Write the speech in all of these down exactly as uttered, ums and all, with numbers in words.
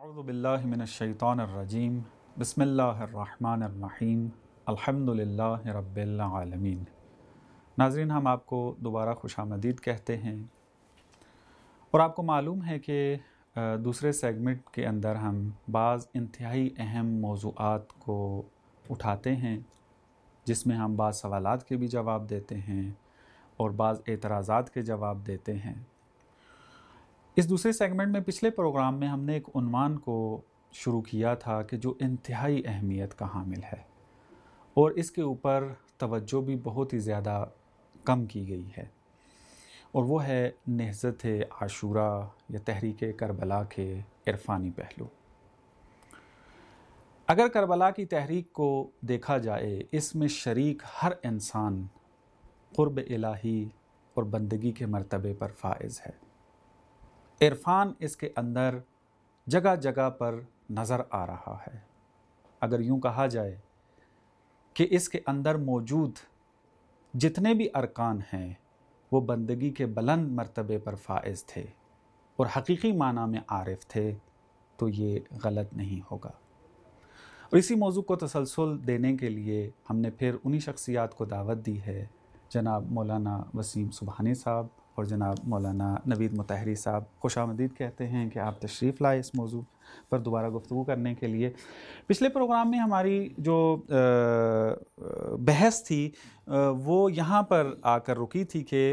اعوذ باللہ من الشیطان الرجیم بسم اللہ الرحمن الرحیم الحمدللہ رب العالمین۔ ناظرین، ہم آپ کو دوبارہ خوش آمدید کہتے ہیں، اور آپ کو معلوم ہے کہ دوسرے سیگمنٹ کے اندر ہم بعض انتہائی اہم موضوعات کو اٹھاتے ہیں، جس میں ہم بعض سوالات کے بھی جواب دیتے ہیں اور بعض اعتراضات کے جواب دیتے ہیں۔ اس دوسرے سیگمنٹ میں پچھلے پروگرام میں ہم نے ایک عنوان کو شروع کیا تھا کہ جو انتہائی اہمیت کا حامل ہے، اور اس کے اوپر توجہ بھی بہت ہی زیادہ کم کی گئی ہے، اور وہ ہے نہضت عاشوراء یا تحریک کربلا کے عرفانی پہلو۔ اگر کربلا کی تحریک کو دیکھا جائے، اس میں شریک ہر انسان قرب الہی اور بندگی کے مرتبے پر فائز ہے۔ عرفان اس کے اندر جگہ جگہ پر نظر آ رہا ہے۔ اگر یوں کہا جائے کہ اس کے اندر موجود جتنے بھی ارکان ہیں وہ بندگی کے بلند مرتبے پر فائز تھے اور حقیقی معنی میں عارف تھے، تو یہ غلط نہیں ہوگا۔ اور اسی موضوع کو تسلسل دینے کے لیے ہم نے پھر انہی شخصیات کو دعوت دی ہے، جناب مولانا وسیم سبحانی صاحب اور جناب مولانا نوید مطہری صاحب۔ خوش آمدید کہتے ہیں کہ آپ تشریف لائے اس موضوع پر دوبارہ گفتگو کرنے کے لیے۔ پچھلے پروگرام میں ہماری جو بحث تھی وہ یہاں پر آ کر رکی تھی کہ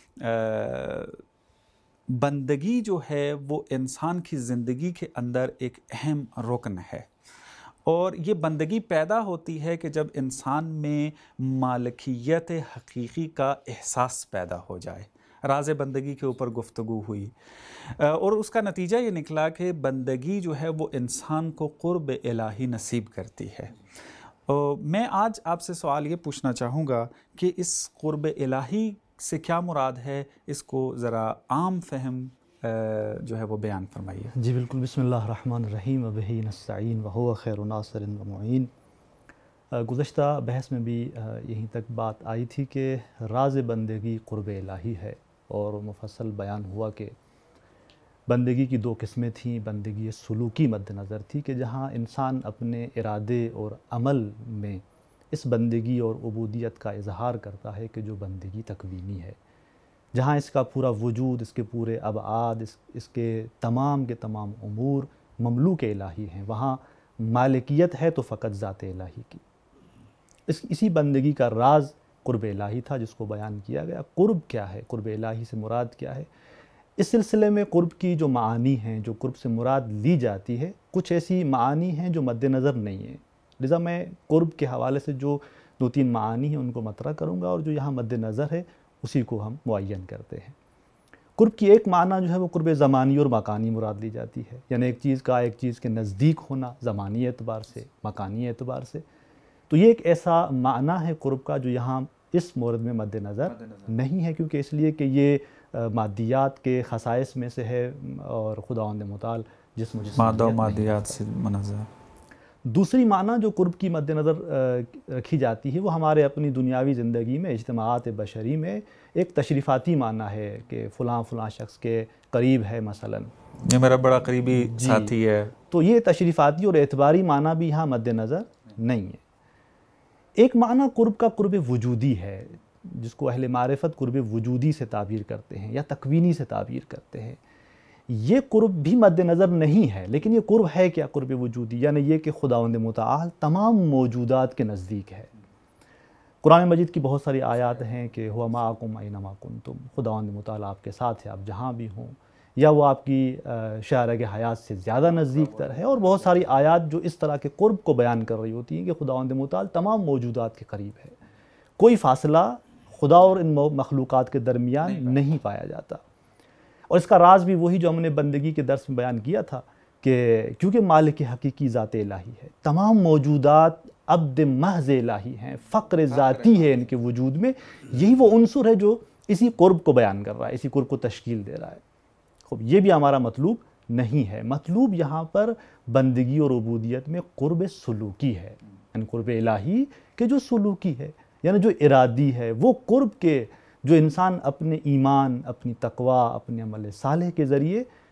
بندگی جو ہے وہ انسان کی زندگی کے اندر ایک اہم رکن ہے، اور یہ بندگی پیدا ہوتی ہے کہ جب انسان میں مالکیت حقیقی کا احساس پیدا ہو جائے۔ راز بندگی کے اوپر گفتگو ہوئی، اور اس کا نتیجہ یہ نکلا کہ بندگی جو ہے وہ انسان کو قرب الہی نصیب کرتی ہے۔ میں آج آپ سے سوال یہ پوچھنا چاہوں گا کہ اس قرب الہی سے کیا مراد ہے، اس کو ذرا عام فہم جو ہے وہ بیان فرمائیے۔ جی بالکل، بسم اللہ الرحمن الرحیم وبہ نستعین وہو خیر ناصر و معین۔ گزشتہ بحث میں بھی یہیں تک بات آئی تھی کہ راز بندگی قرب الہی ہے، اور مفصل بیان ہوا کہ بندگی کی دو قسمیں تھیں۔ بندگی سلوکی مد نظر تھی کہ جہاں انسان اپنے ارادے اور عمل میں اس بندگی اور عبودیت کا اظہار کرتا ہے کہ جو بندگی تکوینی ہے، جہاں اس کا پورا وجود، اس کے پورے ابعاد، اس اس کے تمام کے تمام امور مملوک الہی ہیں، وہاں مالکیت ہے تو فقط ذات الہی کی۔ اس اسی بندگی کا راز قرب الہی تھا، جس کو بیان کیا گیا۔ قرب کیا ہے؟ قرب الہی سے مراد کیا ہے؟ اس سلسلے میں قرب کی جو معانی ہیں، جو قرب سے مراد لی جاتی ہے، کچھ ایسی معانی ہیں جو مد نظر نہیں ہیں، لذا میں قرب کے حوالے سے جو دو تین معانی ہیں ان کو مطرح کروں گا، اور جو یہاں مد نظر ہے اسی کو ہم معین کرتے ہیں۔ قرب کی ایک معنی جو ہے وہ قرب زمانی اور مکانی مراد لی جاتی ہے، یعنی ایک چیز کا ایک چیز کے نزدیک ہونا زمانی اعتبار سے، مکانی اعتبار سے۔ تو یہ ایک ایسا معنی ہے قرب کا جو یہاں اس مورد میں مد نظر نہیں ہے، کیونکہ اس لیے کہ یہ مادیات کے خصائص میں سے ہے، اور خداوند متعال جسم و مادہ و مادیات سے منزہ۔ دوسری معنی جو قرب کی مد نظر رکھی جاتی ہے وہ ہمارے اپنی دنیاوی زندگی میں، اجتماعات بشری میں ایک تشریفاتی معنی ہے کہ فلاں فلاں شخص کے قریب ہے، مثلا یہ میرا بڑا قریبی ساتھی ہے۔ تو یہ تشریفاتی اور اعتباری معنی بھی یہاں مد نظر نہیں ہے۔ ایک معنی قرب کا قرب وجودی ہے، جس کو اہل معرفت قرب وجودی سے تعبیر کرتے ہیں یا تکوینی سے تعبیر کرتے ہیں۔ یہ قرب بھی مد نظر نہیں ہے، لیکن یہ قرب ہے کیا؟ قرب وجودی یعنی یہ کہ خداوند متعال تمام موجودات کے نزدیک ہے۔ قرآن مجید کی بہت ساری آیات ہیں کہ ہوا معکم اینما کنتم، خداوند متعال آپ کے ساتھ ہے، آپ جہاں بھی ہوں، یا وہ آپ کی شارگ حیات سے زیادہ نزدیک تر ہے، اور بہت ساری آیات جو اس طرح کے قرب کو بیان کر رہی ہوتی ہیں کہ خداوند متعال تمام موجودات کے قریب ہے، کوئی فاصلہ خدا اور ان مخلوقات کے درمیان نہیں پایا جاتا۔ اور اس کا راز بھی وہی جو ہم نے بندگی کے درس میں بیان کیا تھا کہ کیونکہ مالک حقیقی ذات الہی ہے، تمام موجودات عبد محض الہی ہیں، فقر ذاتی ہے ان کے وجود میں، یہی وہ عنصر ہے جو اسی قرب کو بیان کر رہا ہے، اسی قرب کو تشکیل دے رہا ہے۔ خوب، یہ بھی ہمارا مطلوب نہیں ہے۔ مطلوب یہاں پر بندگی اور عبودیت میں قرب سلوکی ہے، یعنی قرب الہی کہ جو سلوکی ہے، یعنی جو ارادی ہے، وہ قرب کے جو انسان اپنے ایمان، اپنی تقوی، اپنے عمل صالح کے ذریعے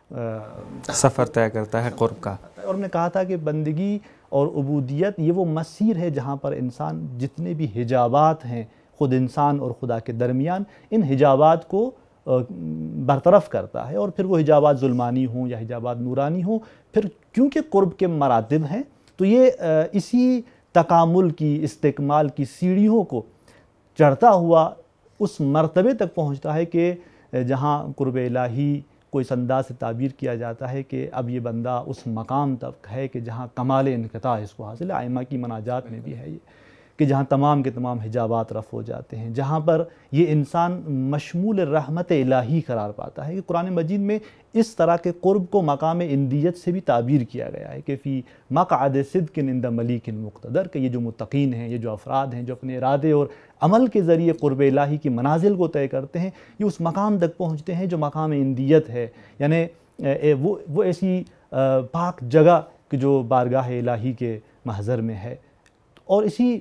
سفر طے کرتا ہے قرب کا. اور میں نے کہا تھا کہ بندگی اور عبودیت یہ وہ مسیر ہے جہاں پر انسان جتنے بھی حجابات ہیں خود انسان اور خدا کے درمیان، ان حجابات کو برطرف کرتا ہے، اور پھر وہ حجابات ظلمانی ہوں یا حجابات نورانی ہوں، پھر کیونکہ قرب کے مراتب ہیں تو یہ اسی تکامل کی، استکمال کی سیڑھیوں کو چڑھتا ہوا اس مرتبے تک پہنچتا ہے کہ جہاں قرب الہی کو اس انداز سے تعبیر کیا جاتا ہے کہ اب یہ بندہ اس مقام تک ہے کہ جہاں کمال انقطاع اس کو حاصل ہے. ائمہ کی مناجات میں بھی ہے یہ کہ جہاں تمام کے تمام حجابات رفع ہو جاتے ہیں، جہاں پر یہ انسان مشمول رحمت الہی قرار پاتا ہے. کہ قرآن مجید میں اس طرح کے قرب کو مقام اندیت سے بھی تعبیر کیا گیا ہے کہ فی مقعد صدق عند ملیک مقتدر، کہ یہ جو متقین ہیں، یہ جو افراد ہیں جو اپنے ارادے اور عمل کے ذریعے قرب الہی کی منازل کو طے کرتے ہیں، یہ اس مقام تک پہنچتے ہیں جو مقام اندیت ہے، یعنی وہ وہ ایسی پاک جگہ کہ جو بارگاہ الہی کے محضر میں ہے. اور اسی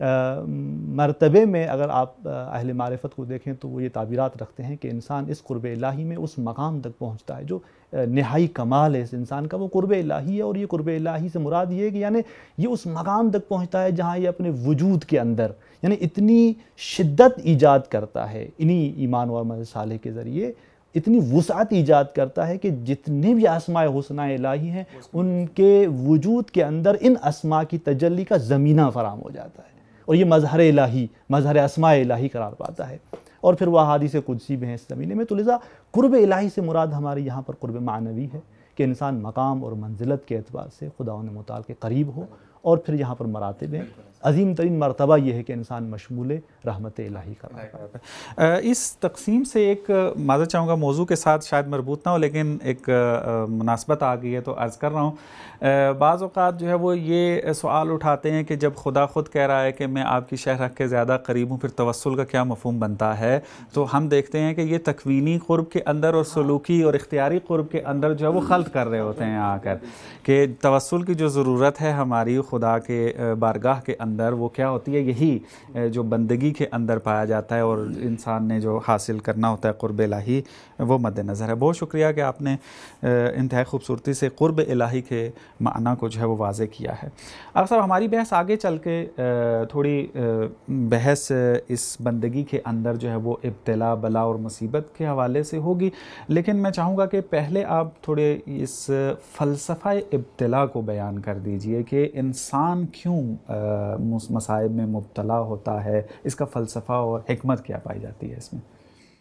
مرتبے میں اگر آپ اہل معرفت کو دیکھیں تو وہ یہ تعبیرات رکھتے ہیں کہ انسان اس قرب الہی میں اس مقام تک پہنچتا ہے جو نہائی کمال ہے اس انسان کا، وہ قرب الہی ہے. اور یہ قرب الہی سے مراد یہ ہے کہ یعنی یہ اس مقام تک پہنچتا ہے جہاں یہ اپنے وجود کے اندر یعنی اتنی شدت ایجاد کرتا ہے انہی ایمان و عمل صالح کے ذریعے، اتنی وسعت ایجاد کرتا ہے کہ جتنے بھی اسماء حسنہ الہی ہیں ان کے وجود کے اندر ان اسماء کی تجلی کا زمینہ فراہم ہو جاتا ہے، اور یہ مظہر الہی، مظہر اسماء الہی قرار پاتا ہے. اور پھر وہ احادیث قدسی بھی ہیں اس زمینے میں. تو لذا قرب الہی سے مراد ہماری یہاں پر قرب معنوی ہے کہ انسان مقام اور منزلت کے اعتبار سے خداوند متعال کے قریب ہو. اور پھر یہاں پر مراتب ہیں. عظیم ترین مرتبہ یہ ہے کہ انسان مشمول رحمت الہی قرار پائے. اس تقسیم سے ایک معذرت چاہوں گا، موضوع کے ساتھ شاید مربوط نہ ہو لیکن ایک مناسبت آ گئی ہے تو عرض کر رہا ہوں. بعض اوقات جو ہے وہ یہ سوال اٹھاتے ہیں کہ جب خدا خود کہہ رہا ہے کہ میں آپ کی شہ رکھ کے زیادہ قریب ہوں، پھر توسل کا کیا مفہوم بنتا ہے؟ تو ہم دیکھتے ہیں کہ یہ تکوینی قرب کے اندر اور سلوکی اور اختیاری قرب کے اندر جو ہے وہ خلط کر رہے ہوتے ہیں آ کر، کہ توسل کی جو ضرورت ہے ہماری خدا کے بارگاہ کے اندر وہ کیا ہوتی ہے؟ یہی جو بندگی کے اندر پایا جاتا ہے، اور انسان نے جو حاصل کرنا ہوتا ہے قرب الہی وہ مد نظر ہے. بہت شکریہ کہ آپ نے انتہائی خوبصورتی سے قرب الہی کے معنی کو جو ہے وہ واضح کیا ہے. اب صاحب ہماری بحث آگے چل کے تھوڑی بحث اس بندگی کے اندر جو ہے وہ ابتلا، بلا اور مصیبت کے حوالے سے ہوگی، لیکن میں چاہوں گا کہ پہلے آپ تھوڑے اس فلسفہ ابتلا کو بیان کر دیجئے کہ انسان کیوں مصائب میں مبتلا ہوتا ہے، اس کا فلسفہ اور حکمت کیا پائی جاتی ہے اس میں؟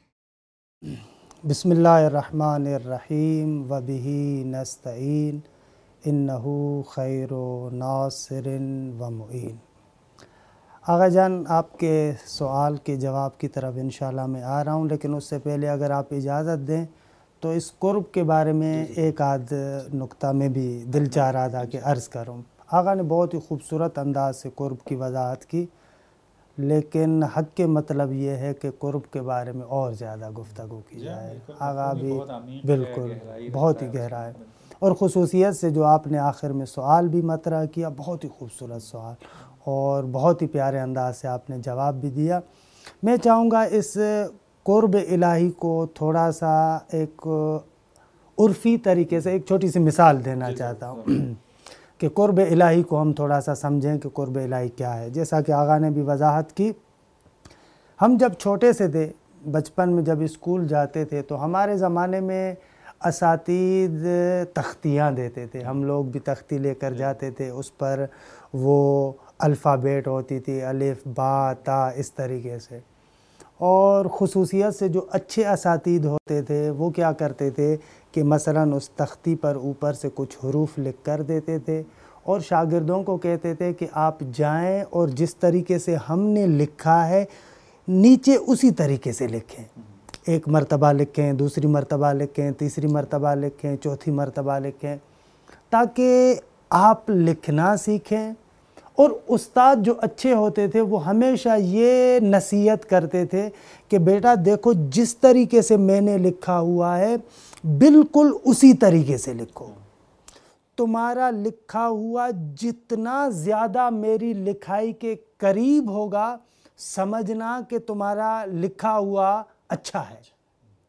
بسم اللہ الرحمن الرحیم وبہ نستعین انہ خیر ناصر و معین. آغا جان، آپ کے سوال کے جواب کی طرف انشاءاللہ میں آ رہا ہوں، لیکن اس سے پہلے اگر آپ اجازت دیں تو اس قرب کے بارے میں ایک آدھ نقطہ میں بھی دل چاہ رہا تھا کہ عرض کروں. آقا نے بہت ہی خوبصورت انداز سے قرب کی وضاحت کی، لیکن حق کے مطلب یہ ہے کہ قرب کے بارے میں اور زیادہ گفتگو کی جائے. آقا بھی بالکل بہت ہی گہرا ہے، اور خصوصیت سے جو آپ نے آخر میں سوال بھی مطرح کیا، بہت ہی خوبصورت سوال اور بہت ہی پیارے انداز سے آپ نے جواب بھی دیا. میں چاہوں گا اس قرب الہی کو تھوڑا سا ایک عرفی طریقے سے ایک چھوٹی سی مثال دینا چاہتا ہوں کہ قرب الہی کو ہم تھوڑا سا سمجھیں کہ قرب الہی کیا ہے. جیسا کہ آقا نے بھی وضاحت کی، ہم جب چھوٹے سے تھے، بچپن میں جب اسکول جاتے تھے تو ہمارے زمانے میں اساتید تختیاں دیتے تھے، ہم لوگ بھی تختی لے کر جاتے تھے، اس پر وہ الفابیٹ ہوتی تھی، الف با تا اس طریقے سے. اور خصوصیت سے جو اچھے اساتید ہوتے تھے وہ کیا کرتے تھے کہ مثلاً اس تختی پر اوپر سے کچھ حروف لکھ کر دیتے تھے اور شاگردوں کو کہتے تھے کہ آپ جائیں اور جس طریقے سے ہم نے لکھا ہے نیچے اسی طریقے سے لکھیں. ایک مرتبہ لکھیں، دوسری مرتبہ لکھیں، تیسری مرتبہ لکھیں، چوتھی مرتبہ لکھیں، تاکہ آپ لکھنا سیکھیں. اور استاد جو اچھے ہوتے تھے وہ ہمیشہ یہ نصیحت کرتے تھے کہ بیٹا دیکھو جس طریقے سے میں نے لکھا ہوا ہے بالکل اسی طریقے سے لکھو. تمہارا لکھا ہوا جتنا زیادہ میری لکھائی کے قریب ہوگا، سمجھنا کہ تمہارا لکھا ہوا اچھا ہے.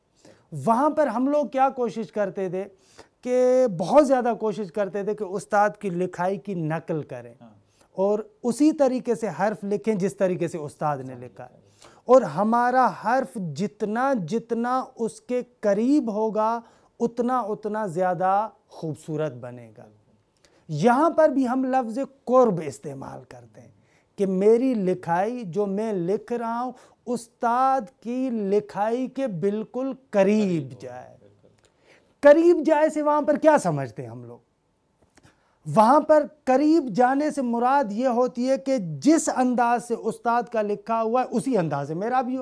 وہاں پر ہم لوگ کیا کوشش کرتے تھے کہ بہت زیادہ کوشش کرتے تھے کہ استاد کی لکھائی کی نقل کریں اور اسی طریقے سے حرف لکھیں جس طریقے سے استاد نے لکھا ہے، اور ہمارا حرف جتنا جتنا اس کے قریب ہوگا اتنا اتنا زیادہ خوبصورت بنے گا۔ یہاں پر بھی ہم لفظ قرب استعمال کرتے ہیں کہ میری لکھائی جو میں لکھ رہا ہوں استاد کی لکھائی کے بالکل قریب جائے۔ قریب جائے سے وہاں پر کیا سمجھتے ہیں ہم لوگ؟ وہاں پر قریب جانے سے مراد یہ ہوتی ہے کہ جس انداز سے استاد کا لکھا ہوا ہے اسی انداز سے میرا بھی ہو،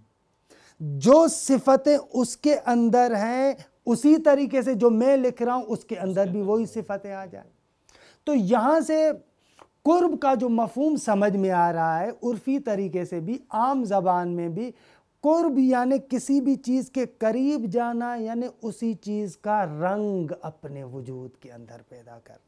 جو صفتیں اس کے اندر ہیں اسی طریقے سے جو میں لکھ رہا ہوں اس کے اندر بھی وہی صفتیں آ جائیں۔ تو یہاں سے قرب کا جو مفہوم سمجھ میں آ رہا ہے، عرفی طریقے سے بھی عام زبان میں بھی قرب یعنی کسی بھی چیز کے قریب جانا، یعنی اسی چیز کا رنگ اپنے وجود کے اندر پیدا کرنا،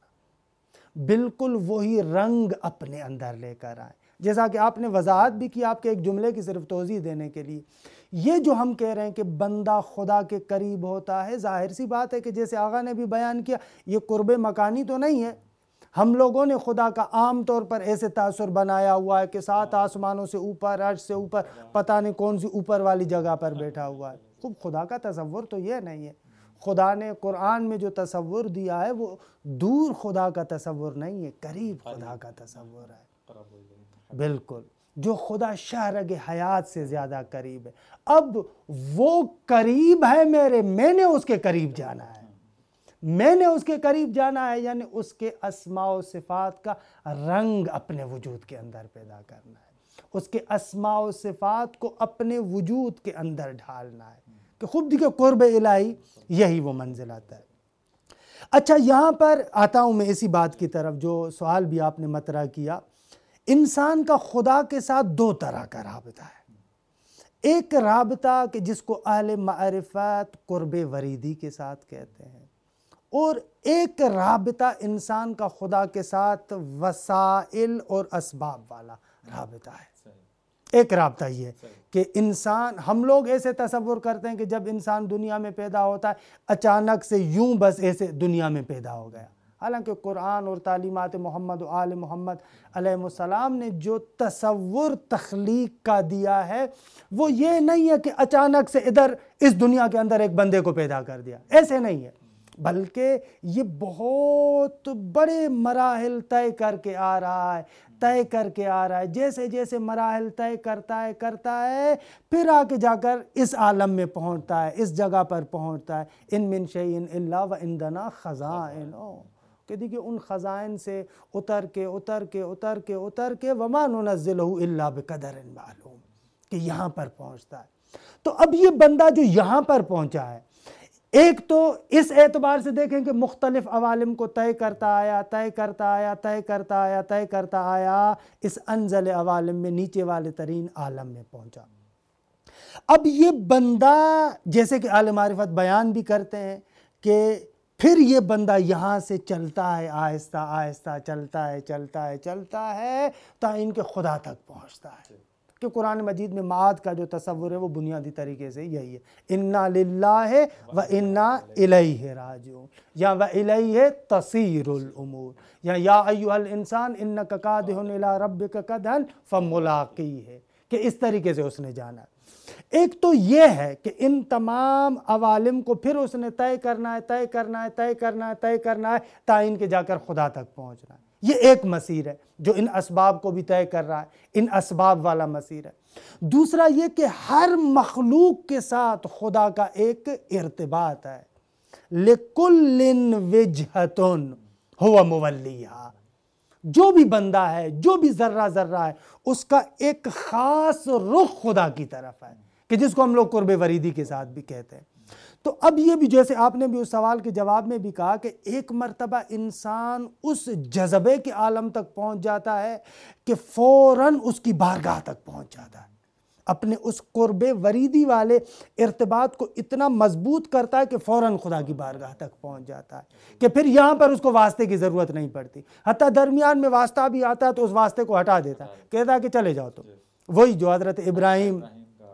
بالکل وہی رنگ اپنے اندر لے کر آئیں۔ جیسا کہ آپ نے وضاحت بھی کی، آپ کے ایک جملے کی صرف توضیح دینے کے لیے، یہ جو ہم کہہ رہے ہیں کہ بندہ خدا کے قریب ہوتا ہے، ظاہر سی بات ہے کہ جیسے آقا نے بھی بیان کیا یہ قرب مکانی تو نہیں ہے۔ ہم لوگوں نے خدا کا عام طور پر ایسے تاثر بنایا ہوا ہے کہ سات آسمانوں سے اوپر، عرش سے اوپر، پتہ نہیں کون سی اوپر والی جگہ پر بیٹھا ہوا ہے۔ خوب خدا کا تصور تو یہ نہیں ہے۔ خدا نے قرآن میں جو تصور دیا ہے وہ دور خدا کا تصور نہیں ہے، قریب خدا کا تصور ہے، بالکل جو خدا شہرگ حیات سے زیادہ قریب ہے۔ اب وہ قریب ہے میرے، میں نے اس کے قریب جانا ہے، میں نے اس کے قریب جانا ہے، یعنی اس کے اسماء و صفات کا رنگ اپنے وجود کے اندر پیدا کرنا ہے، اس کے اسماء و صفات کو اپنے وجود کے اندر ڈھالنا ہے کہ خود دیکھیں قرب الہی یہی وہ منزلت ہے۔ اچھا یہاں پر آتا ہوں میں اسی بات کی طرف جو سوال بھی آپ نے مطرح کیا۔ انسان کا خدا کے ساتھ دو طرح کا رابطہ ہے، ایک رابطہ کہ جس کو اہل معرفت قرب وریدی کے ساتھ کہتے ہیں، اور ایک رابطہ انسان کا خدا کے ساتھ وسائل اور اسباب والا رابطہ ہے۔ ایک رابطہ یہ ہے کہ انسان، ہم لوگ ایسے تصور کرتے ہیں کہ جب انسان دنیا میں پیدا ہوتا ہے اچانک سے یوں بس ایسے دنیا میں پیدا ہو گیا، حالانکہ قرآن اور تعلیمات محمد و آل محمد علیہ السلام نے جو تصور تخلیق کا دیا ہے وہ یہ نہیں ہے کہ اچانک سے ادھر اس دنیا کے اندر ایک بندے کو پیدا کر دیا، ایسے نہیں ہے، بلکہ یہ بہت بڑے مراحل طے کر کے آ رہا ہے، طے کر کے آ رہا ہے، جیسے جیسے مراحل طے کرتا ہے کرتا ہے پھر آ کے جا کر اس عالم میں پہنچتا ہے، اس جگہ پر پہنچتا ہے۔ ان من شیء الا وعندنا خزائن، کہ دیکھیں ان خزائن سے اتر کے اتر کے اتر کے اتر کے وما ننزلہ الا بقدر معلوم، کہ یہاں پر پہنچتا ہے۔ تو اب یہ بندہ جو یہاں پر پہنچا ہے، ایک تو اس اعتبار سے دیکھیں کہ مختلف عوالم کو طے کرتا آیا طے کرتا آیا طے کرتا آیا طے کرتا آیا اس انزل عوالم میں نیچے والے ترین عالم میں پہنچا۔ اب یہ بندہ جیسے کہ اہل معرفت بیان بھی کرتے ہیں کہ پھر یہ بندہ یہاں سے چلتا ہے، آہستہ آہستہ چلتا ہے چلتا ہے چلتا ہے تا ان کے خدا تک پہنچتا ہے، کہ قرآن مجید میں معاد کا جو تصور ہے وہ بنیادی طریقے سے یہی ہے، انا للہ و انا الیہ راجعون، یا و الیہ تصیر الامور، یا یا ایھا الانسان انک کادح الی ربک کدحا فملاقیہ، کہ اس طریقے سے اس نے جانا ہے۔ ایک تو یہ ہے کہ ان تمام عوالم کو پھر اس نے طے کرنا ہے طے کرنا ہے طے کرنا ہے طے کرنا ہے تا ان کے جا کر خدا تک پہنچنا ہے۔ یہ ایک مسیر ہے جو ان اسباب کو بھی طے کر رہا ہے، ان اسباب والا مسیر ہے۔ دوسرا یہ کہ ہر مخلوق کے ساتھ خدا کا ایک ارتباط ہے، لِكُلٍّ وِجْهَةٌ هُوَ مُوَلِّيهَا، جو بھی بندہ ہے، جو بھی ذرہ ذرہ ہے، اس کا ایک خاص رخ خدا کی طرف ہے، کہ جس کو ہم لوگ قرب وریدی کے ساتھ بھی کہتے ہیں۔ تو اب یہ بھی جیسے آپ نے بھی اس سوال کے جواب میں بھی کہا کہ ایک مرتبہ انسان اس جذبے کے عالم تک پہنچ جاتا ہے کہ فوراً اس کی بارگاہ تک پہنچ جاتا ہے، اپنے اس قرب وریدی والے ارتباط کو اتنا مضبوط کرتا ہے کہ فوراً خدا کی بارگاہ تک پہنچ جاتا ہے، کہ پھر یہاں پر اس کو واسطے کی ضرورت نہیں پڑتی، حتیٰ درمیان میں واسطہ بھی آتا ہے تو اس واسطے کو ہٹا دیتا ہے، کہتا ہے کہ چلے جاؤ، تو وہی جو حضرت ابراہیم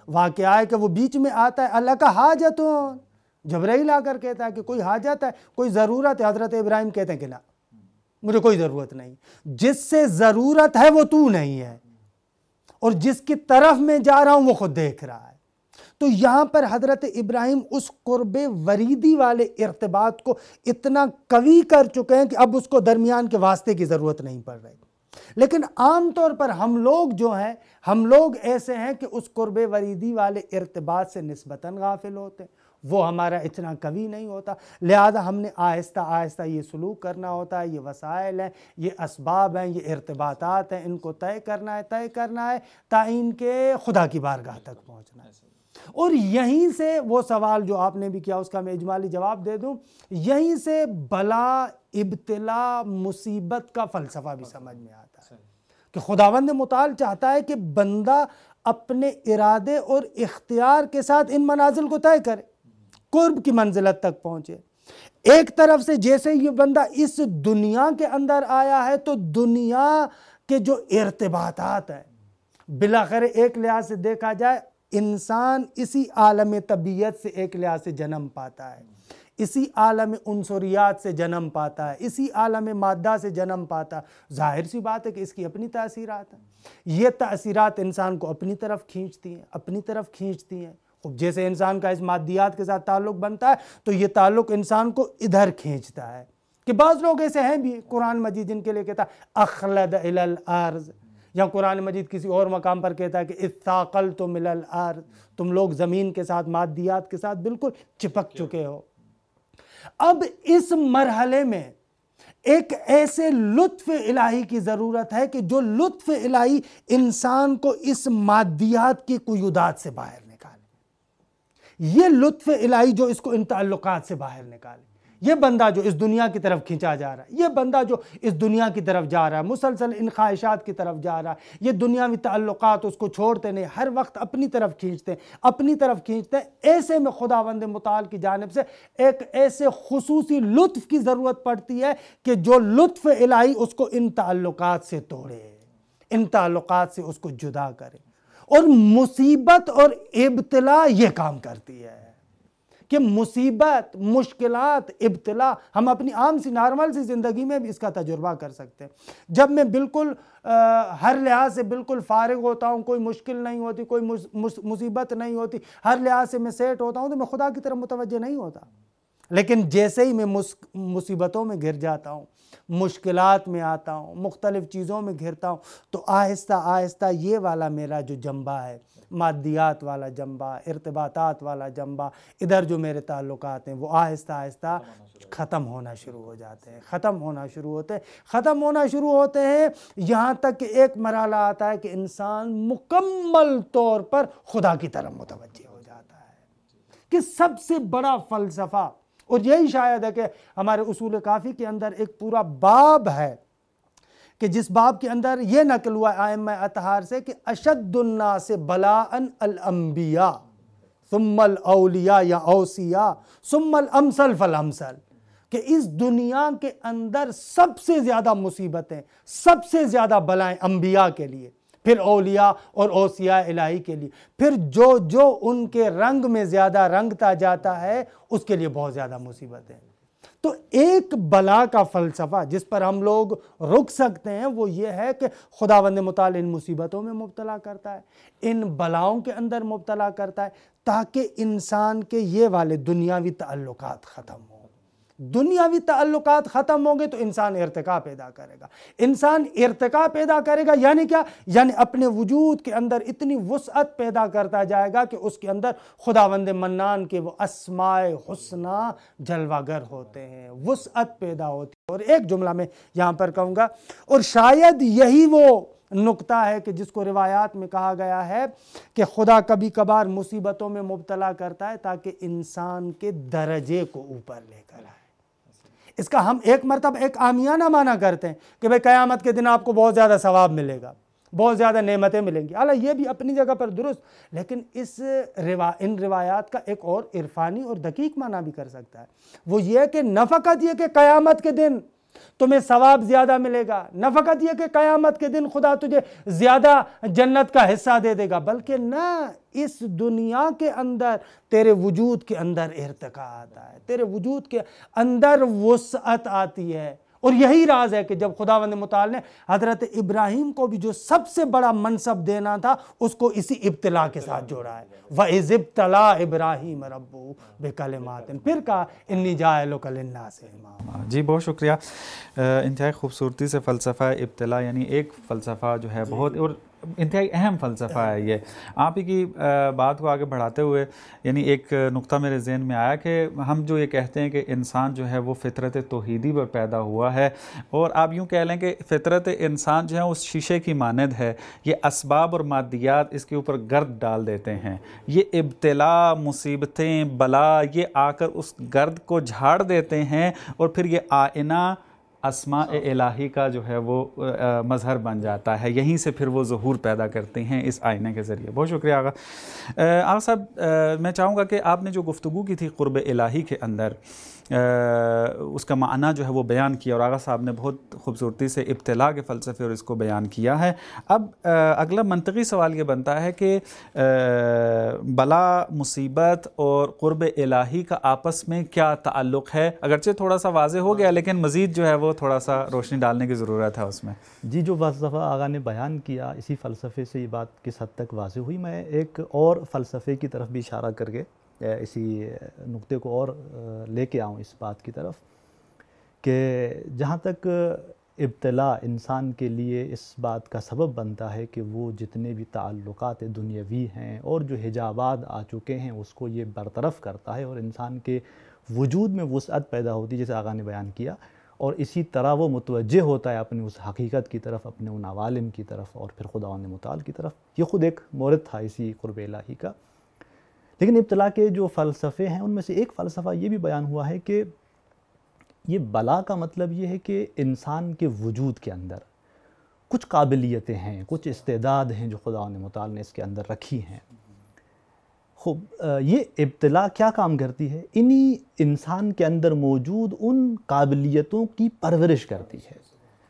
واقعہ ہے کہ وہ بیچ میں آتا ہے، اللہ کا حاجت، جبرائیل آ کر کہتا ہے کہ کوئی حاجت ہے، کوئی ضرورت ہے؟ حضرت ابراہیم کہتے ہیں کہ نہ، مجھے کوئی ضرورت نہیں، جس سے ضرورت ہے وہ تو نہیں ہے، اور جس کی طرف میں جا رہا ہوں وہ خود دیکھ رہا ہے۔ تو یہاں پر حضرت ابراہیم اس قرب وریدی والے ارتباط کو اتنا قوی کر چکے ہیں کہ اب اس کو درمیان کے واسطے کی ضرورت نہیں پڑ رہی۔ لیکن عام طور پر ہم لوگ جو ہیں، ہم لوگ ایسے ہیں کہ اس قرب وریدی والے ارتباط سے نسبتاً غافل ہوتے ہیں، وہ ہمارا اتنا قوی نہیں ہوتا، لہذا ہم نے آہستہ آہستہ یہ سلوک کرنا ہوتا ہے، یہ وسائل ہیں، یہ اسباب ہیں، یہ ارتباطات ہیں، ان کو طے کرنا ہے طے کرنا ہے تا ان کے خدا کی بارگاہ تک پہنچنا ہے۔ اور یہیں سے وہ سوال جو آپ نے بھی کیا اس کا میں اجمالی جواب دے دوں، یہیں سے بلا، ابتلا، مصیبت کا فلسفہ بھی سمجھ میں آتا ہے کہ خداوند متعال چاہتا ہے کہ بندہ اپنے ارادے اور اختیار کے ساتھ ان منازل کو طے کرے، قرب کی منزلت تک پہنچے۔ ایک طرف سے جیسے یہ بندہ اس دنیا کے اندر آیا ہے تو دنیا کے جو ارتباطات ہیں، بلاخر ایک لحاظ سے دیکھا جائے انسان اسی عالم طبیعت سے ایک لحاظ سے جنم پاتا ہے، اسی عالم عنصریات سے جنم پاتا ہے، اسی عالم مادہ سے جنم پاتا ہے۔ ظاہر سی بات ہے کہ اس کی اپنی تاثیرات ہیں، یہ تاثیرات انسان کو اپنی طرف کھینچتی ہیں اپنی طرف کھینچتی ہیں جیسے انسان کا اس مادیات کے ساتھ تعلق بنتا ہے تو یہ تعلق انسان کو ادھر کھینچتا ہے، کہ بعض لوگ ایسے ہیں بھی، قرآن مجید جن کے لیے کہتا ہے اخلد الی الارض، یا قرآن مجید کسی اور مقام پر کہتا ہے کہ اثاقلتم الی الارض، تم لوگ زمین کے ساتھ، مادیات کے ساتھ بالکل چپک چکے ہو۔ اب اس مرحلے میں ایک ایسے لطف الہی کی ضرورت ہے کہ جو لطف الہی انسان کو اس مادیات کی قیودات سے باہر نکالے، یہ لطف الہی جو اس کو ان تعلقات سے باہر نکالے۔ یہ بندہ جو اس دنیا کی طرف کھینچا جا رہا ہے، یہ بندہ جو اس دنیا کی طرف جا رہا ہے، مسلسل ان خواہشات کی طرف جا رہا ہے، یہ دنیاوی تعلقات اس کو چھوڑتے نہیں، ہر وقت اپنی طرف کھینچتے ہیں اپنی طرف کھینچتے ہیں، ایسے میں خداوند متعال کی جانب سے ایک ایسے خصوصی لطف کی ضرورت پڑتی ہے کہ جو لطف الہی اس کو ان تعلقات سے توڑے، ان تعلقات سے اس کو جدا کرے۔ اور مصیبت اور ابتلا یہ کام کرتی ہے کہ مصیبت، مشکلات، ابتلا ہم اپنی عام سی نارمل سی زندگی میں بھی اس کا تجربہ کر سکتے ہیں۔ جب میں بالکل ہر لحاظ سے بالکل فارغ ہوتا ہوں، کوئی مشکل نہیں ہوتی، کوئی مصیبت نہیں ہوتی، ہر لحاظ سے میں سیٹ ہوتا ہوں تو میں خدا کی طرف متوجہ نہیں ہوتا۔ لیکن جیسے ہی میں مصیبتوں میں گھر جاتا ہوں، مشکلات میں آتا ہوں، مختلف چیزوں میں گھرتا ہوں، تو آہستہ آہستہ یہ والا میرا جو جنبہ ہے، مادیات والا جنبہ، ارتباطات والا جنبہ، ادھر جو میرے تعلقات ہیں، وہ آہستہ آہستہ ختم ہونا شروع ہو جاتے ہیں ختم ہونا شروع ہوتے ہیں ختم ہونا شروع ہوتے ہیں یہاں تک کہ ایک مرحلہ آتا ہے کہ انسان مکمل طور پر خدا کی طرف متوجہ ہو جاتا ہے۔ کہ سب سے بڑا فلسفہ، اور یہی شاید ہے کہ ہمارے اصول کافی کے اندر ایک پورا باب ہے کہ جس باب کے اندر یہ نقل ہوا ائمہ اطہار سے کہ اشد الناس بلاء الانبیاء ثم الاولیاء یا اوصیاء ثم الامثل فالامثل، کہ اس دنیا کے اندر سب سے زیادہ مصیبتیں، سب سے زیادہ بلائیں انبیاء کے لیے، پھر اولیاء اور اوصیاء الہی کے لیے، پھر جو جو ان کے رنگ میں زیادہ رنگتا جاتا ہے اس کے لیے بہت زیادہ مصیبتیں۔ تو ایک بلا کا فلسفہ جس پر ہم لوگ رک سکتے ہیں وہ یہ ہے کہ خداوند متعال ان مصیبتوں میں مبتلا کرتا ہے، ان بلاؤں کے اندر مبتلا کرتا ہے تاکہ انسان کے یہ والے دنیاوی تعلقات ختم ہوں۔ دنیاوی تعلقات ختم ہوں گے تو انسان ارتقا پیدا کرے گا۔ انسان ارتقا پیدا کرے گا یعنی کیا؟ یعنی اپنے وجود کے اندر اتنی وسعت پیدا کرتا جائے گا کہ اس کے اندر خداوند منان کے وہ اسماء حسنہ جلوہ گر ہوتے ہیں، وسعت پیدا ہوتی ہے۔ اور ایک جملہ میں یہاں پر کہوں گا، اور شاید یہی وہ نقطہ ہے کہ جس کو روایات میں کہا گیا ہے کہ خدا کبھی کبھار مصیبتوں میں مبتلا کرتا ہے تاکہ انسان کے درجے کو اوپر لے کر آئے۔ اس کا ہم ایک مرتبہ ایک عامیانہ معنی کرتے ہیں کہ بھئی قیامت کے دن آپ کو بہت زیادہ ثواب ملے گا، بہت زیادہ نعمتیں ملیں گی، حالانکہ یہ بھی اپنی جگہ پر درست، لیکن اس روا ان روایات کا ایک اور عرفانی اور دقیق معنی بھی کر سکتا ہے۔ وہ یہ کہ نہ فقط یہ کہ قیامت کے دن تمہیں ثواب زیادہ ملے گا۔ نہ فقط یہ کہ قیامت کے دن خدا تجھے زیادہ جنت کا حصہ دے دے گا، بلکہ نہ اس دنیا کے اندر تیرے وجود کے اندر ارتقاء آتا ہے، تیرے وجود کے اندر وسعت آتی ہے۔ اور یہی راز ہے کہ جب خداوند متعال نے حضرت ابراہیم کو بھی جو سب سے بڑا منصب دینا تھا اس کو اسی ابتلا کے ساتھ جوڑا ہے، وَإِذِ ابْتَلَىٰ إِبْرَاهِيمَ رَبُّهُ بِكَلِمَاتٍ، پھر کہا اِنِّی جَاعِلُکَ لِلنَّاسِ اماما۔ جی بہت شکریہ، انتہائی خوبصورتی سے فلسفہ ابتلا، یعنی ایک فلسفہ جو ہے بہت اور انتہائی اہم فلسفہ ہے یہ۔ آپ ہی کی بات کو آگے بڑھاتے ہوئے یعنی ایک نقطہ میرے ذہن میں آیا کہ ہم جو یہ کہتے ہیں کہ انسان جو ہے وہ فطرت توحیدی پر پیدا ہوا ہے، اور آپ یوں کہہ لیں کہ فطرت انسان جو ہے اس شیشے کی مانند ہے، یہ اسباب اور مادیات اس کے اوپر گرد ڈال دیتے ہیں، یہ ابتلا، مصیبتیں، بلا یہ آ کر اس گرد کو جھاڑ دیتے ہیں، اور پھر یہ آئینہ اسماء الہی کا جو ہے وہ مظہر بن جاتا ہے، یہیں سے پھر وہ ظہور پیدا کرتے ہیں اس آئینے کے ذریعے۔ بہت شکریہ آقا۔ آقا صاحب، میں چاہوں گا کہ آپ نے جو گفتگو کی تھی قرب الہی کے اندر، اس کا معنی جو ہے وہ بیان کیا، اور آقا صاحب نے بہت خوبصورتی سے ابتلا کے فلسفے اور اس کو بیان کیا ہے۔ اب اگلا منطقی سوال یہ بنتا ہے کہ بلا، مصیبت اور قرب الہی کا آپس میں کیا تعلق ہے؟ اگرچہ تھوڑا سا واضح ہو گیا، لیکن مزید جو ہے وہ تھوڑا سا روشنی ڈالنے کی ضرورت ہے اس میں۔ جی، جو فلسفہ آقا نے بیان کیا اسی فلسفے سے یہ بات کس حد تک واضح ہوئی۔ میں ایک اور فلسفے کی طرف بھی اشارہ کر کے اسی نقطے کو اور لے کے آؤں اس بات کی طرف کہ جہاں تک ابتلا انسان کے لیے اس بات کا سبب بنتا ہے کہ وہ جتنے بھی تعلقات دنیاوی ہیں اور جو حجابات آ چکے ہیں اس کو یہ برطرف کرتا ہے، اور انسان کے وجود میں وسعت پیدا ہوتی ہے جیسے آقا نے بیان کیا، اور اسی طرح وہ متوجہ ہوتا ہے اپنی اس حقیقت کی طرف، اپنے ان عوالم کی طرف اور پھر خداوند متعال کی طرف۔ یہ خود ایک مورد تھا اسی قرب الہی کا۔ لیکن ابتلا کے جو فلسفے ہیں ان میں سے ایک فلسفہ یہ بھی بیان ہوا ہے کہ یہ بلا کا مطلب یہ ہے کہ انسان کے وجود کے اندر کچھ قابلیتیں ہیں، کچھ استعداد ہیں جو خداوند متعال نے اس کے اندر رکھی ہیں۔ خوب، یہ ابتلا کیا کام کرتی ہے؟ انہی انسان کے اندر موجود ان قابلیتوں کی پرورش کرتی ہے۔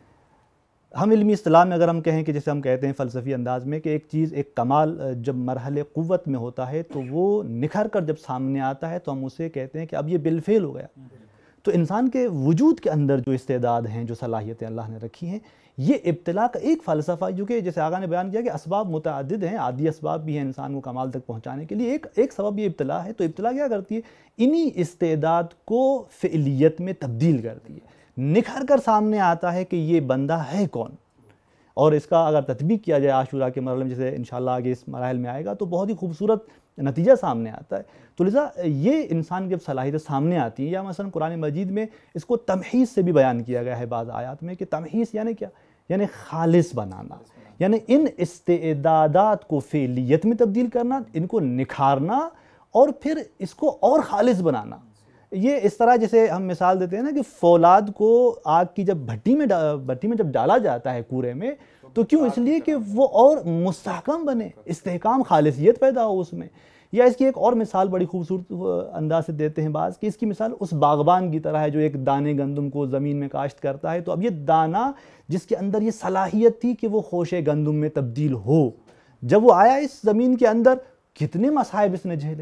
ہم علمی اصطلاح میں اگر ہم کہیں کہ جیسے ہم کہتے ہیں فلسفی انداز میں کہ ایک چیز، ایک کمال جب مرحلے قوت میں ہوتا ہے تو وہ نکھر کر جب سامنے آتا ہے تو ہم اسے کہتے ہیں کہ اب یہ بالفعل ہو گیا۔ تو انسان کے وجود کے اندر جو استعداد ہیں، جو صلاحیتیں اللہ نے رکھی ہیں، یہ ابتلا کا ایک فلسفہ، جو کہ جیسے آقا نے بیان کیا کہ اسباب متعدد ہیں، عادی اسباب بھی ہیں انسان کو کمال تک پہنچانے کے لیے، ایک ایک سبب یہ ابتلا ہے۔ تو ابتلا کیا کرتی ہے؟ انہی استعداد کو فعلیت میں تبدیل کرتی ہے، نکھر کر سامنے آتا ہے کہ یہ بندہ ہے کون۔ اور اس کا اگر تطبیق کیا جائے عاشورہ کے مرحلے میں، جیسے انشاءاللہ آگے اس مراحل میں آئے گا، تو بہت ہی خوبصورت نتیجہ سامنے آتا ہے۔ تو لذا یہ انسان کی جب صلاحیتیں سامنے آتی ہیں، یا مثلا قرآن مجید میں اس کو تمحیص سے بھی بیان کیا گیا ہے بعض آیات میں، کہ تمحیص یعنی کیا؟ یعنی خالص بنانا، یعنی ان استعدادات کو فعلیت میں تبدیل کرنا، ان کو نکھارنا اور پھر اس کو اور خالص بنانا۔ یہ اس طرح جیسے ہم مثال دیتے ہیں نا کہ فولاد کو آگ کی جب بھٹی میں بھٹی میں جب ڈالا جاتا ہے کوڑے میں، تو کیوں؟ اس لیے کہ وہ اور مستحکم بنے، استحکام، خالصیت پیدا ہو اس میں۔ یا اس کی ایک اور مثال بڑی خوبصورت انداز سے دیتے ہیں بعض، کہ اس کی مثال اس باغبان کی طرح ہے جو ایک دانے گندم کو زمین میں کاشت کرتا ہے۔ تو اب یہ دانہ جس کے اندر یہ صلاحیت تھی کہ وہ خوشے گندم میں تبدیل ہو، جب وہ آیا اس زمین کے اندر، کتنے مصائب اس نے جھیلے،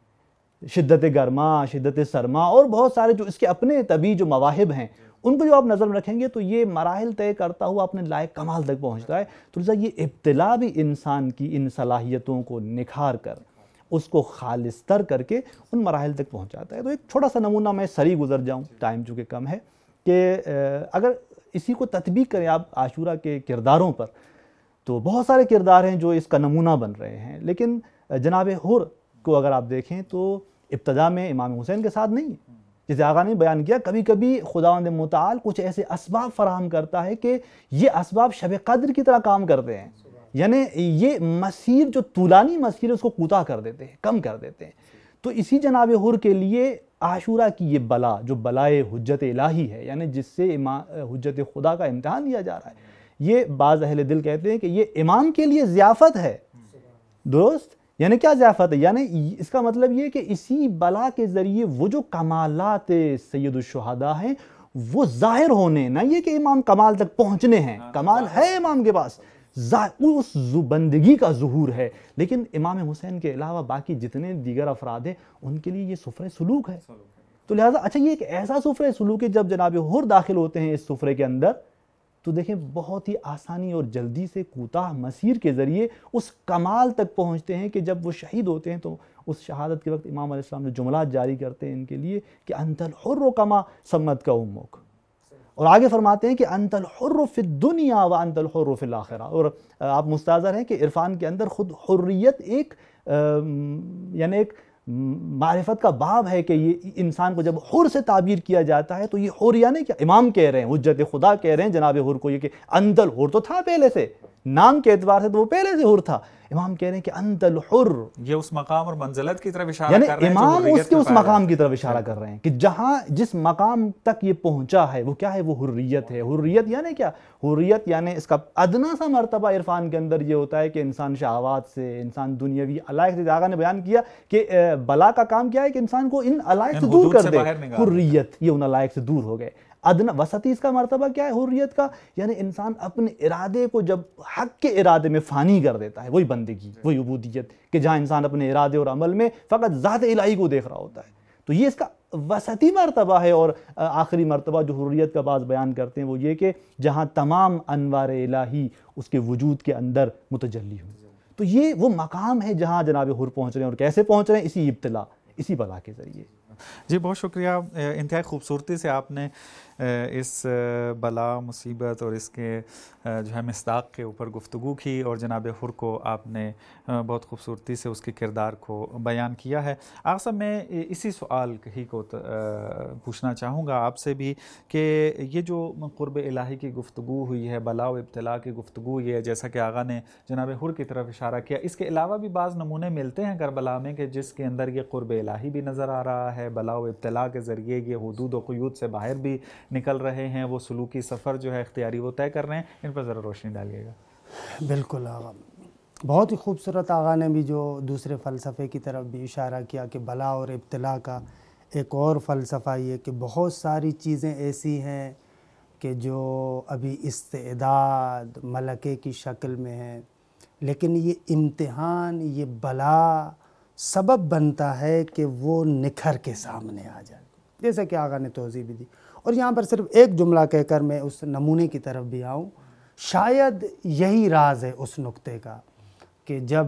شدت گرما، شدت سرما اور بہت سارے جو اس کے اپنے طبعی جو مواہب ہیں، ان کو جو آپ نظر میں رکھیں گے تو یہ مراحل طے کرتا ہوا اپنے لائق کمال تک پہنچتا ہے۔ تو لذا یہ ابتلا بھی انسان کی ان صلاحیتوں کو نکھار کر، اس کو خالص تر کر کے ان مراحل تک پہنچاتا ہے۔ تو ایک چھوٹا سا نمونہ میں سری گزر جاؤں، ٹائم چونکہ کم ہے، کہ اگر اسی کو تطبیق کریں آپ عاشورہ کے کرداروں پر، تو بہت سارے کردار ہیں جو اس کا نمونہ بن رہے ہیں۔ لیکن جناب حر کو اگر آپ دیکھیں تو ابتدا میں امام حسین کے ساتھ نہیں ہے، جیسے آقا نے بیان کیا کبھی کبھی خداوند متعال کچھ ایسے اسباب فراہم کرتا ہے کہ یہ اسباب شب قدر کی طرح کام کرتے ہیں، یعنی یہ مسیر جو طولانی مسیر ہے اس کو کوتاہ کر دیتے ہیں، کم کر دیتے ہیں۔ تو اسی جناب حر کے لیے عاشورہ کی یہ بلا، جو بلائے حجت الہی ہے، یعنی جس سے حجت خدا کا امتحان لیا جا رہا ہے، یہ بعض اہل دل کہتے ہیں کہ یہ امام کے لیے ضیافت ہے۔ درست؟ یعنی کیا ضیافت ہے؟ یعنی اس کا مطلب یہ کہ اسی بلا کے ذریعے وہ جو کمالات سید الشہداء ہیں وہ ظاہر ہونے، نہ یہ کہ امام کمال تک پہنچنے ہیں، کمال ہے امام کے پاس، اس بندگی کا ظہور ہے، لیکن امام حسین کے علاوہ باقی جتنے دیگر افراد ہیں ان کے لیے یہ سفرہ سلوک ہے۔ تو لہٰذا اچھا یہ ایک ایسا سفرہ سلوک ہے جب جناب حر داخل ہوتے ہیں اس سفرے کے اندر تو دیکھیں بہت ہی آسانی اور جلدی سے کوتاہ مسیر کے ذریعے اس کمال تک پہنچتے ہیں کہ جب وہ شہید ہوتے ہیں تو اس شہادت کے وقت امام علیہ السلام جو جملات جاری کرتے ہیں ان کے لیے کہ انت الحر کما سمت کا امک، اور آگے فرماتے ہیں کہ انت الحر فی الدنیا و انت الحر فی الاخرہ، اور آپ مستحضر ہیں کہ عرفان کے اندر خود حریت ایک یعنی ایک معرفت کا باب ہے کہ یہ انسان کو جب حر سے تعبیر کیا جاتا ہے تو یہ حر یعنی کیا، امام کہہ رہے ہیں، حجت خدا کہہ رہے ہیں جناب حر کو یہ کہ انت الحر تو تھا پہلے سے، نام کے اعتبار سے تو وہ پہلے سے حر تھا، امام کہہ رہے ہیں کہ انت الحر، یہ اس مقام اور منزلت کی طرف اشارہ یعنی کر رہے ہیں، امام اس کے اس مقام کی طرف اشارہ کر رہے ہیں کہ جہاں جس مقام تک یہ پہنچا ہے وہ کیا ہے، وہ حریت ہے۔ حریت یعنی کیا، حریت یعنی اس کا ادنا سا مرتبہ عرفان کے اندر یہ ہوتا ہے کہ انسان شہوات سے، انسان دنیاوی علائق سے، آقا نے بیان کیا کہ بلا کا کام کیا ہے کہ انسان کو ان علائق سے دور کر دے، حریت یہ ان علائق سے دور ہو گئے۔ ادنا وسطی اس کا مرتبہ کیا ہے حریت کا، یعنی انسان اپنے ارادے کو جب حق کے ارادے میں فانی کر دیتا ہے، وہی بندگی، وہی عبودیت، کہ جہاں انسان اپنے ارادے اور عمل میں فقط ذات الہی کو دیکھ رہا ہوتا ہے، تو یہ اس کا وسطی مرتبہ ہے۔ اور آخری مرتبہ جو حریت کا بعض بیان کرتے ہیں وہ یہ کہ جہاں تمام انوار الہی اس کے وجود کے اندر متجلی ہوں، تو یہ وہ مقام ہے جہاں جناب حر پہنچ رہے ہیں، اور کیسے پہنچ رہے ہیں، اسی ابتلا، اسی بلا کے ذریعے۔ جی بہت شکریہ، انتہائی خوبصورتی سے آپ نے اس بلا مصیبت اور اس کے جو ہے مصداق کے اوپر گفتگو کی، اور جناب حر کو آپ نے بہت خوبصورتی سے اس کے کردار کو بیان کیا ہے۔ آقا صاحب میں اسی سوال ہی کو پوچھنا چاہوں گا آپ سے بھی کہ یہ جو قرب الہی کی گفتگو ہوئی ہے، بلا و ابتلا کی گفتگو ہوئی ہے، جیسا کہ آقا نے جناب حر کی طرف اشارہ کیا، اس کے علاوہ بھی بعض نمونے ملتے ہیں کربلا میں کہ جس کے اندر یہ قرب الہی بھی نظر آ رہا ہے، بلا و ابتلا کے ذریعے یہ حدود و قیود سے باہر بھی نکل رہے ہیں، وہ سلوکی سفر جو ہے اختیاری وہ طے کر رہے ہیں، ان پر ذرا روشنی ڈالیے گا۔ بالکل آقا، بہت ہی خوبصورت آقا نے بھی جو دوسرے فلسفے کی طرف بھی اشارہ کیا کہ بلا اور ابتلا کا ایک اور فلسفہ یہ کہ بہت ساری چیزیں ایسی ہیں کہ جو ابھی استعداد ملکے کی شکل میں ہیں، لیکن یہ امتحان، یہ بلا سبب بنتا ہے کہ وہ نکھر کے سامنے آ جائے، جیسے کہ آقا نے توضیح بھی دی۔ اور یہاں پر صرف ایک جملہ کہہ کر میں اس نمونے کی طرف بھی آؤں، شاید یہی راز ہے اس نقطے کا کہ جب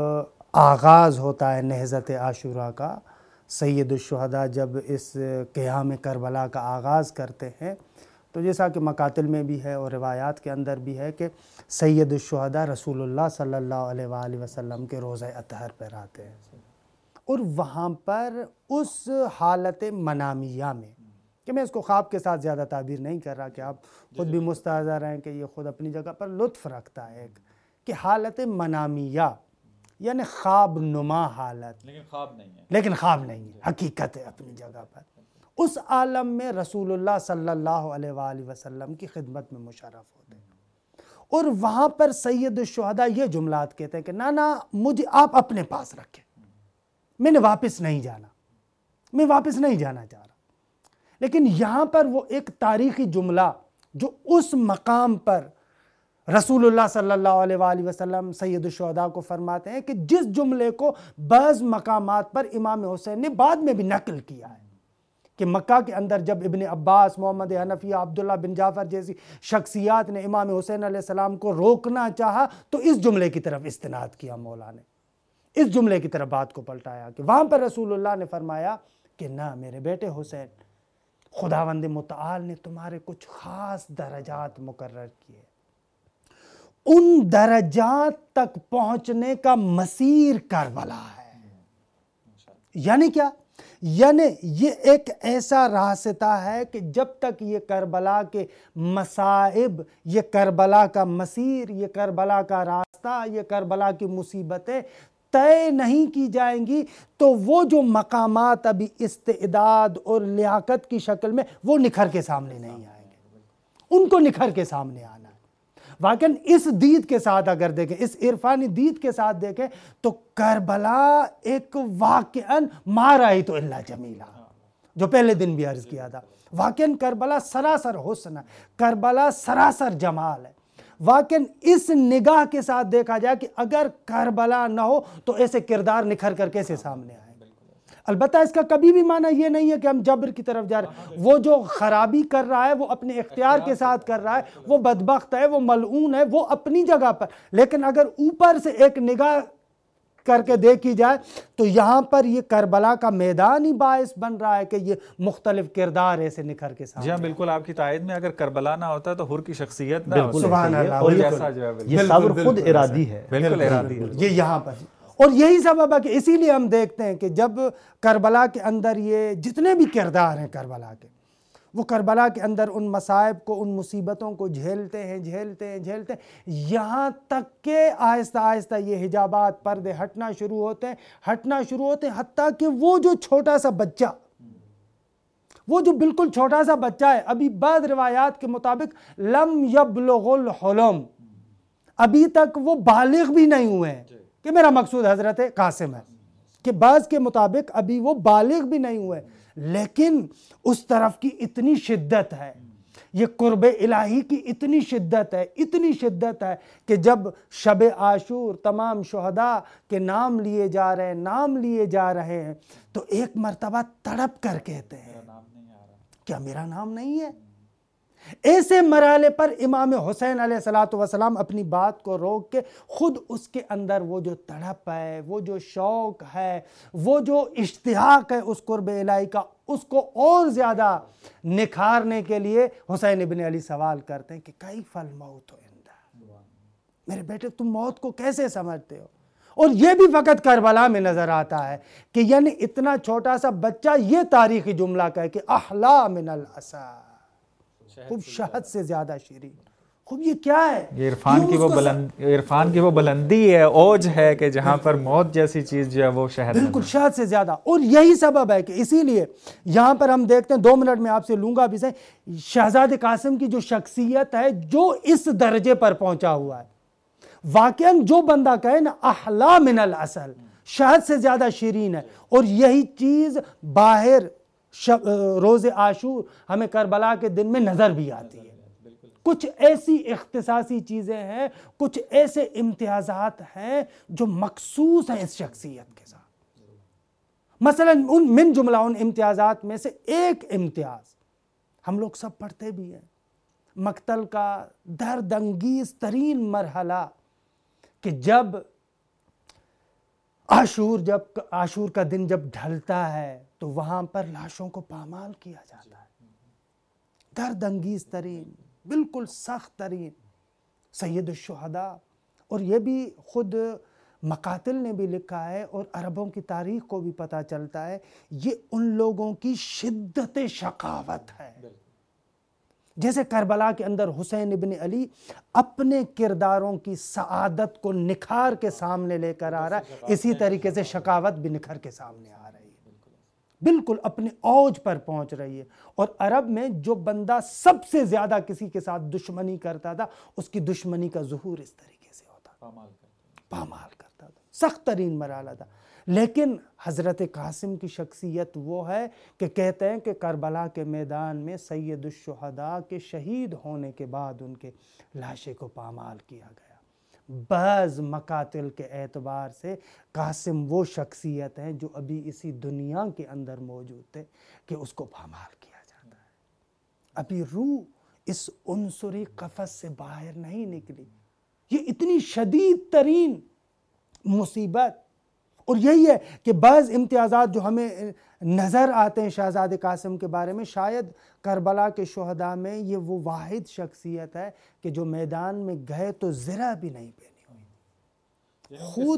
آغاز ہوتا ہے نہضت عاشوراء کا، سید الشہداء جب اس قیام کربلا کا آغاز کرتے ہیں تو جیسا کہ مقاتل میں بھی ہے اور روایات کے اندر بھی ہے کہ سید الشہداء رسول اللہ صلی اللہ علیہ وآلہ وسلم کے روضہ اطہر پر آتے ہیں، اور وہاں پر اس حالت منامیہ میں، کہ میں اس کو خواب کے ساتھ زیادہ تعبیر نہیں کر رہا کہ آپ خود بھی مستحضر ہیں کہ یہ خود اپنی جگہ پر لطف رکھتا ہے، ایک کہ حالت منامیہ یعنی خواب نما حالت، لیکن خواب نہیں ہے، لیکن خواب نہیں ہے، حقیقت ہے اپنی جگہ پر، اس عالم میں رسول اللہ صلی اللہ علیہ وآلہ وسلم کی خدمت میں مشرف ہوتے ہیں، اور وہاں پر سید الشہداء یہ جملات کہتے ہیں کہ نا نا مجھے آپ اپنے پاس رکھیں، میں نے واپس نہیں جانا، میں واپس نہیں جانا چاہ رہا۔ لیکن یہاں پر وہ ایک تاریخی جملہ جو اس مقام پر رسول اللہ صلی اللہ علیہ وآلہ وسلم سید الشہداء کو فرماتے ہیں کہ جس جملے کو بعض مقامات پر امام حسین نے بعد میں بھی نقل کیا ہے کہ مکہ کے اندر جب ابن عباس، محمد حنفیہ، عبداللہ بن جعفر جیسی شخصیات نے امام حسین علیہ السلام کو روکنا چاہا تو اس جملے کی طرف استناد کیا، مولا نے اس جملے کی طرف بات کو پلٹایا کہ وہاں پر رسول اللہ نے فرمایا کہ نہ میرے بیٹے حسین، خداوند متعال نے تمہارے کچھ خاص درجات مقرر کیے، ان درجات تک پہنچنے کا مسیر کربلا ہے۔ یعنی کیا؟ یعنی یہ ایک ایسا راستہ ہے کہ جب تک یہ کربلا کے مصائب، یہ کربلا کا مسیر، یہ کربلا کا راستہ، یہ کربلا کی مصیبتیں طے نہیں کی جائیں گی تو وہ جو مقامات ابھی استعداد اور لیاقت کی شکل میں وہ نکھر کے سامنے نہیں آئیں گے، ان کو نکھر کے سامنے آنا ہے۔ واقعاً اس دید کے ساتھ اگر دیکھیں، اس عرفانی دید کے ساتھ دیکھیں تو کربلا ایک واقعاً ما رأیت الا جمیلہ، جو پہلے دن بھی عرض کیا تھا. واقعاً کربلا سراسر حسن ہے, کربلا سراسر جمال ہے. واقعاً اس نگاہ کے ساتھ دیکھا جائے کہ اگر کربلا نہ ہو تو ایسے کردار نکھر کر کیسے سامنے آئے. البتہ اس کا کبھی بھی معنی یہ نہیں ہے کہ ہم جبر کی طرف جا رہے ہیں. وہ جو خرابی کر رہا ہے وہ اپنے اختیار کے ساتھ کر رہا ہے, وہ بدبخت ہے, وہ ملعون ہے, وہ اپنی جگہ پر. لیکن اگر اوپر سے ایک نگاہ کر کے دیکھی جائے تو یہاں پر یہ کربلا کا میدان ہی باعث بن رہا ہے کہ یہ مختلف کردار ایسے نکھر کے سامنے. جی ہاں بالکل, آپ کی تائید میں اگر کربلا نہ ہوتا تو حر کی شخصیت نہ ہوتی. سبحان اللہ, یہ صبر خود ارادی ہے. بالکل ارادی ہے یہ یہاں پر. اور یہی سبب ہے کہ اسی لیے ہم دیکھتے ہیں کہ جب کربلا کے اندر یہ جتنے بھی کردار ہیں کربلا کے, وہ کربلا کے اندر ان مصائب کو, ان مصیبتوں کو جھیلتے ہیں جھیلتے ہیں جھیلتے ہیں یہاں تک کہ آہستہ آہستہ یہ حجابات پردے ہٹنا شروع ہوتے ہیں ہٹنا شروع ہوتے ہیں حتیٰ کہ وہ جو چھوٹا سا بچہ, وہ جو بالکل چھوٹا سا بچہ ہے, ابھی بعض روایات کے مطابق لم یبلغ الحلم, ابھی تک وہ بالغ بھی نہیں ہوئے ہیں, کہ میرا مقصود حضرت قاسم ہے کہ بعض کے مطابق ابھی وہ بالغ بھی نہیں ہوئے, لیکن اس طرف کی اتنی شدت ہے, یہ قرب الہی کی اتنی شدت ہے اتنی شدت ہے کہ جب شب عاشور تمام شہداء کے نام لیے جا رہے ہیں نام لیے جا رہے ہیں تو ایک مرتبہ تڑپ کر کہتے ہیں کیا میرا نام نہیں ہے. ایسے مرحلے پر امام حسین علیہ الصلوۃ والسلام اپنی بات کو روک کے خود اس کے اندر وہ جو تڑپ ہے, وہ جو شوق ہے, وہ جو اشتیاق ہے اس قرب الہی کا, اس کو اور زیادہ نکھارنے کے لیے حسین ابن علی سوال کرتے ہیں کہ کیف الموت عندہ, میرے بیٹے تم موت کو کیسے سمجھتے ہو. اور یہ بھی فقط کربلا میں نظر آتا ہے کہ یعنی اتنا چھوٹا سا بچہ یہ تاریخی جملہ کہے کہ احلا من العسل, خوب شہد سے زیادہ شیرین. خوب یہ کیا ہے, یہ عرفان کی وہ بلند عرفان کی وہ بلندی ہے, اوج ہے کہ جہاں پر موت جیسی چیز جو ہے وہ شہد بالکل شہد سے زیادہ. اور یہی سبب ہے کہ اسی لیے یہاں پر ہم دیکھتے ہیں, دو منٹ میں آپ سے لوں گا بھی صحیح, شہزادہ قاسم کی جو شخصیت ہے جو اس درجے پر پہنچا ہوا ہے, واقعاً جو بندہ کہے نا احلا من العسل, شہد سے زیادہ شیرین ہے, اور یہی چیز باہر روز عاشور ہمیں کربلا کے دن میں نظر بھی آتی ہے. کچھ ایسی اختصاصی چیزیں ہیں, کچھ ایسے امتیازات ہیں جو مخصوص ہیں اس شخصیت کے ساتھ. مثلا ان من جملہ ان امتیازات میں سے ایک امتیاز ہم لوگ سب پڑھتے بھی ہیں, مقتل کا درد انگیز ترین مرحلہ کہ جب عاشور جب عاشور کا دن جب ڈھلتا ہے تو وہاں پر لاشوں کو پامال کیا جاتا ہے. درد انگیز ترین, بالکل سخت ترین, سید الشہداء. اور یہ بھی خود مقاتل نے بھی لکھا ہے اور عربوں کی تاریخ کو بھی پتہ چلتا ہے, یہ ان لوگوں کی شدت شقاوت ہے. جیسے کربلا کے اندر حسین ابن علی اپنے کرداروں کی سعادت کو نکھار کے سامنے لے کر آ رہا ہے, اسی طریقے سے شقاوت بھی نکھر کے سامنے آ رہی ہے, بالکل اپنے اوج پر پہنچ رہی ہے. اور عرب میں جو بندہ سب سے زیادہ کسی کے ساتھ دشمنی کرتا تھا, اس کی دشمنی کا ظہور اس طریقے سے ہوتا, پامال کرتا تھا, سخت ترین مرحلہ تھا. لیکن حضرت قاسم کی شخصیت وہ ہے کہ کہتے ہیں کہ کربلا کے میدان میں سید الشہداء کے شہید ہونے کے بعد ان کے لاشے کو پامال کیا گیا. بعض مقاتل کے اعتبار سے قاسم وہ شخصیت ہیں جو ابھی اسی دنیا کے اندر موجود تھے کہ اس کو پامال کیا جاتا ہے. ابھی روح اس عنصری قفس سے باہر نہیں نکلی. یہ اتنی شدید ترین مصیبت. اور یہی ہے کہ بعض امتیازات جو ہمیں نظر آتے ہیں شہزادہ قاسم کے بارے میں, شاید کربلا کے شہداء میں یہ وہ واحد شخصیت ہے کہ جو میدان میں گئے تو زرہ بھی نہیں پہنی ہوئی, خود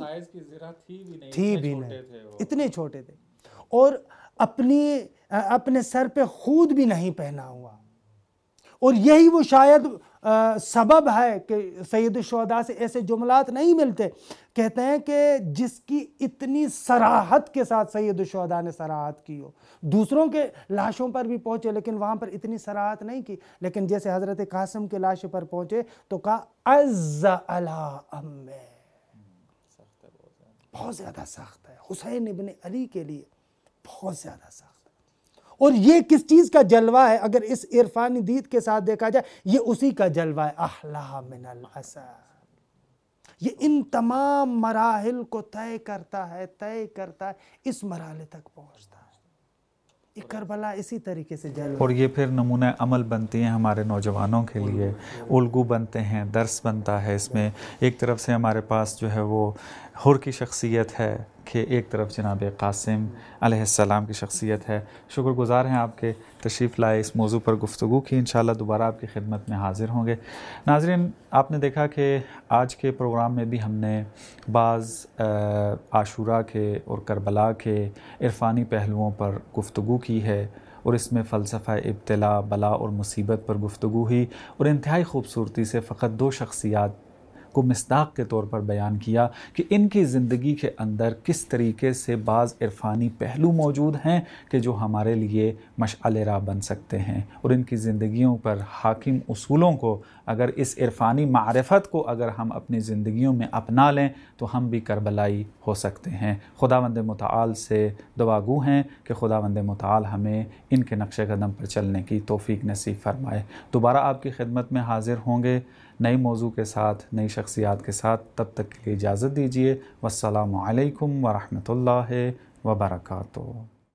تھی بھی نہیں, اتنے چھوٹے تھے, اور اپنی اپنے سر پہ خود بھی نہیں پہنا ہوا. اور یہی وہ شاید سبب ہے کہ سید الشہداء سے ایسے جملات نہیں ملتے. کہتے ہیں کہ جس کی اتنی صراحت کے ساتھ سید الشہداء نے صراحت کی ہو, دوسروں کے لاشوں پر بھی پہنچے لیکن وہاں پر اتنی صراحت نہیں کی, لیکن جیسے حضرت قاسم کے لاش پر پہنچے تو کہا عز علی امہ, بہت زیادہ سخت ہے, حسین ابن علی کے لیے بہت زیادہ سخت ہے. اور یہ کس چیز کا جلوہ ہے؟ اگر اس عرفانی دید کے ساتھ دیکھا جائے یہ اسی کا جلوہ ہے، احلا من العسل. یہ ان تمام مراحل کو طے کرتا ہے طے کرتا ہے اس مرحلے تک پہنچتا ہے. یہ کربلا اسی طریقے سے جلوہ. اور یہ پھر نمونہ عمل بنتی ہیں ہمارے نوجوانوں کے لیے، الگو بنتے ہیں، درس بنتا ہے. اس میں ایک طرف سے ہمارے پاس جو ہے وہ حر کی شخصیت ہے کہ ایک طرف جناب قاسم علیہ السلام کی شخصیت ہے. شکر گزار ہیں آپ کے تشریف لائے، اس موضوع پر گفتگو کی. انشاءاللہ دوبارہ آپ کی خدمت میں حاضر ہوں گے. ناظرین، آپ نے دیکھا کہ آج کے پروگرام میں بھی ہم نے بعض عاشوراء کے اور کربلا کے عرفانی پہلوؤں پر گفتگو کی ہے، اور اس میں فلسفہ ابتلا، بلا اور مصیبت پر گفتگو ہوئی، اور انتہائی خوبصورتی سے فقط دو شخصیات کو مصداق کے طور پر بیان کیا کہ ان کی زندگی کے اندر کس طریقے سے بعض عرفانی پہلو موجود ہیں کہ جو ہمارے لیے مشعل راہ بن سکتے ہیں، اور ان کی زندگیوں پر حاکم اصولوں کو اگر اس عرفانی معرفت کو اگر ہم اپنی زندگیوں میں اپنا لیں تو ہم بھی کربلائی ہو سکتے ہیں. خداوند متعال سے دعاگو ہیں کہ خداوند متعال ہمیں ان کے نقش قدم پر چلنے کی توفیق نصیب فرمائے. دوبارہ آپ کی خدمت میں حاضر ہوں گے نئی موضوع کے ساتھ، نئی شخصیات کے ساتھ. تب تک کے لیے اجازت دیجیے. والسلام علیکم ورحمۃ اللہ وبرکاتہ.